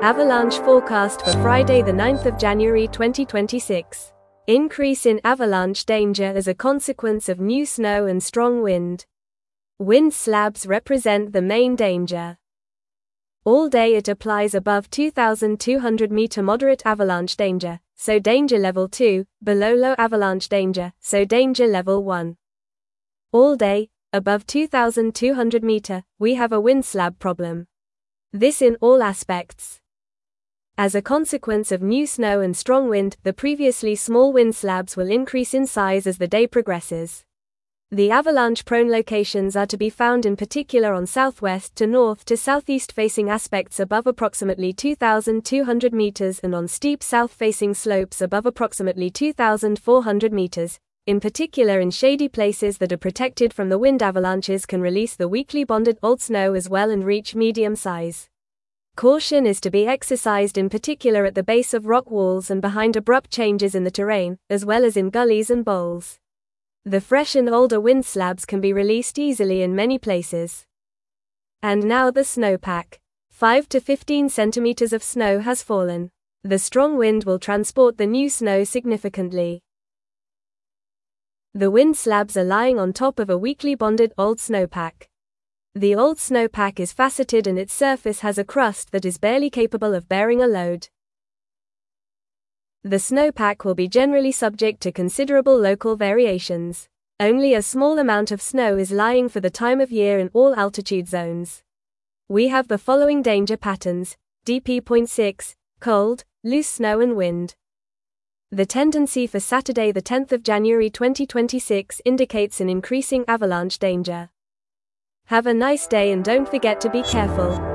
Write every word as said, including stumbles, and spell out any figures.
Avalanche forecast for Friday the ninth of January twenty twenty-six. Increase in avalanche danger as a consequence of new snow and strong wind. Wind slabs represent the main danger. All day it applies above two thousand two hundred meter moderate avalanche danger, so danger level two, below low avalanche danger, so danger level one. All day, above two thousand two hundred meter, we have a wind slab problem. This in all aspects. As a consequence of new snow and strong wind, the previously small wind slabs will increase in size as the day progresses. The avalanche-prone locations are to be found in particular on southwest to north to southeast facing aspects above approximately two thousand two hundred meters and on steep south-facing slopes above approximately two thousand four hundred meters. In particular, in shady places that are protected from the wind, avalanches can release the weakly bonded old snow as well and reach medium size. Caution is to be exercised in particular at the base of rock walls and behind abrupt changes in the terrain, as well as in gullies and bowls. The fresh and older wind slabs can be released easily in many places. And now the snowpack. five to fifteen centimeters of snow has fallen. The strong wind will transport the new snow significantly. The wind slabs are lying on top of a weakly bonded old snowpack. The old snowpack is faceted and its surface has a crust that is barely capable of bearing a load. The snowpack will be generally subject to considerable local variations. Only a small amount of snow is lying for the time of year in all altitude zones. We have the following danger patterns: D P zero point six, cold, loose snow and wind. The tendency for Saturday the tenth of January twenty twenty-six indicates an increasing avalanche danger. Have a nice day and don't forget to be careful.